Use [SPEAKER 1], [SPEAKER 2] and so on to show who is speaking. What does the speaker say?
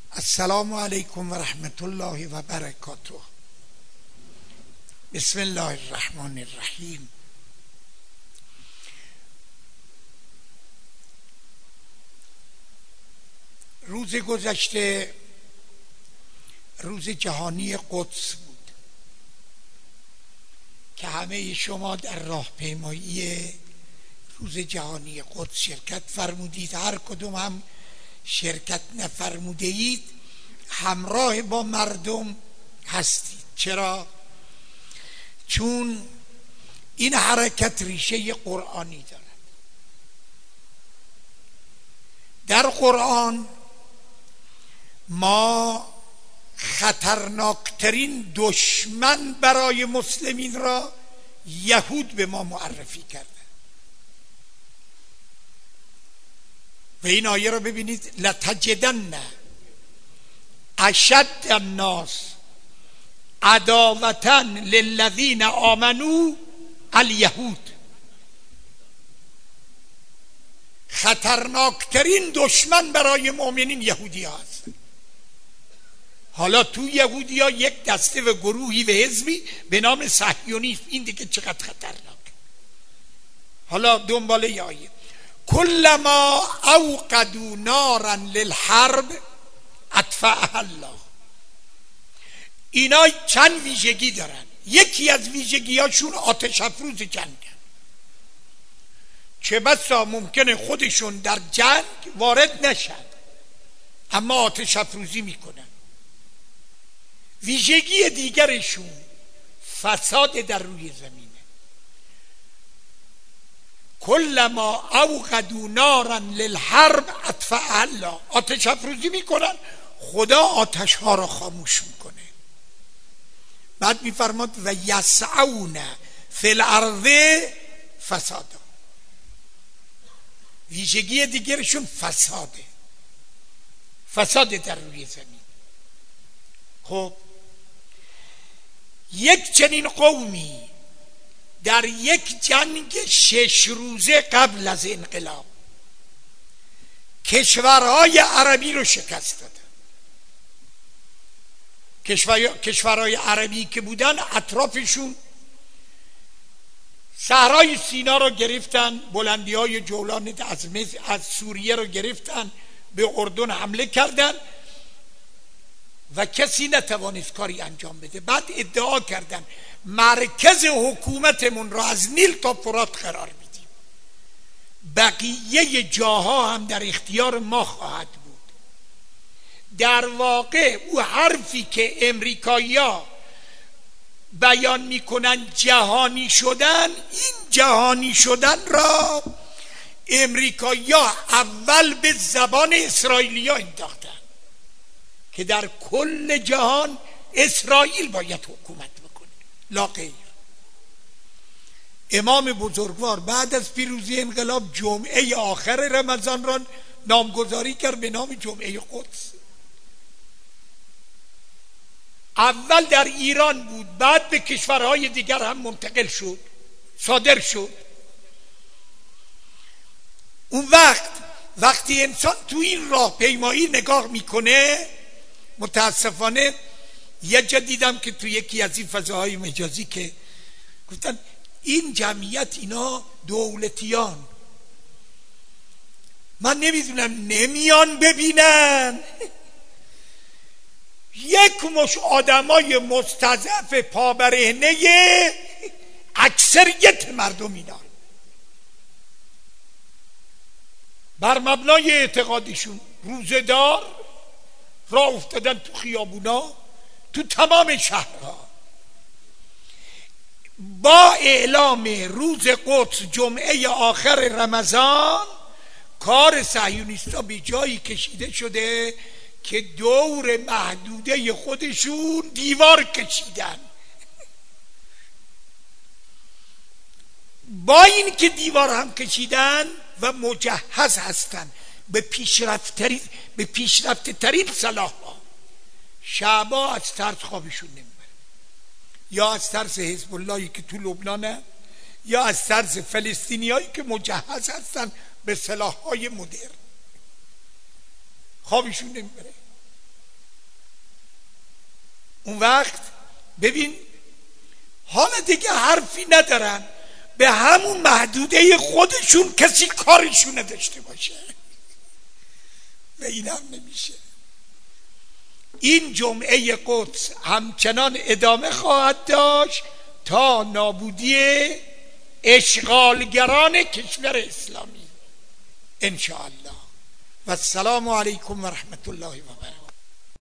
[SPEAKER 1] السلام علیکم و رحمت الله و برکاته. بسم الله الرحمن الرحیم. روز گذشته روز جهانی قدس بود که همه شما در راهپیمایی روز جهانی قدس شرکت فرمودید. هر کدوم هم شرکت نفرموده اید همراه با مردم هستید. چرا؟ چون این حرکت ریشه قرآنی دارد. در قرآن ما خطرناکترین دشمن برای مسلمین را یهود به ما معرفی کرده و این آیه را ببینید: لتجدن اشد الناس عداوة للذین آمنوا الیهود. خطرناکترین دشمن برای مؤمنین یهودی ها هست. حالا تو یهودی ها یک دسته و گروهی و حزبی به نام صهیونیسم، این دیگه چقدر خطرناک. حالا دنباله آیه: کلما اوقدوا نارا للحرب اطفأها الله. اینا چند ویژگی دارن. یکی از ویژگیاشون آتش افروز جنگ. چه بسا ممکنه خودشون در جنگ وارد نشن اما آتش افروزی میکنن. ویژگی دیگرشون فساد در روی زمینه. کلما اوقدوا نارا للحرب اطفأها الله. آتش افروزی میکنن، خدا آتش ها را خاموش میکنه. بعد میفرماد و یسعون فی الارض فسادا. ویژگی دیگرشون فساده، فساد در روی زمین. خب یک چنین قومی در یک جنگ 6 روزه قبل از انقلاب کشورهای عربی رو شکست دادن. کشورهای عربی که بودن اطرافشون صحرای سینا رو گرفتن، بلندی های جولان از سوریه رو گرفتن، به اردن حمله کردن و کسی نتوانست کاری انجام بده. بعد ادعا کردن مرکز حکومتمون رو از نیل تا فرات قرار میدیم، بقیه جاها هم در اختیار ما خواهد بود. در واقع او حرفی که امریکایی‌ها بیان میکنن جهانی شدن، این جهانی شدن را امریکایی‌ها اول به زبان اسرائیلی‌ها انداختن که در کل جهان اسرائیل باید حکومت بکنه، لا غیر. امام بزرگوار بعد از پیروزی انقلاب جمعه آخر رمضان را نامگذاری کرد به نام جمعه قدس. اول در ایران بود، بعد به کشورهای دیگر هم منتقل شد، صادر شد. اون وقتی انسان تو این راه پیمایی نگاه میکنه، متاسفانه یه جا دیدم که تو یکی از این فضاهای مجازی که گفتن این جمعیت اینا دولتیان، من نمیدونم نمیان ببینن یک مش آدمای مستضعف پابرهنه اکثریت مردم اینا بر مبنای اعتقادشون روزه‌دار راه افتادن تو خیابونا تو تمام شهرها. با اعلام روز قدس جمعه آخر رمضان کار صهیونیستا به جایی کشیده شده که دور محدوده خودشون دیوار کشیدن. با این که دیوار هم کشیدن و مجهز هستن به پیشرفته ترین سلاح ها، شعبا از ترس خوابشون نمیبره، یا از ترس حزب اللهی که تو لبنانه، یا از ترس فلسطینی هایی که مجهز هستن به سلاح های مدرن. خوابشون نمیبره. اون وقت ببین حالا دیگه حرفی ندارن، به همون محدوده خودشون کسی کارشون نداشته باشه و این هم نمیشه. این جمعه قدس همچنان ادامه خواهد داشت تا نابودی اشغالگران کشور اسلامی ان شاء الله. و السلام علیکم و رحمت الله و برکاته.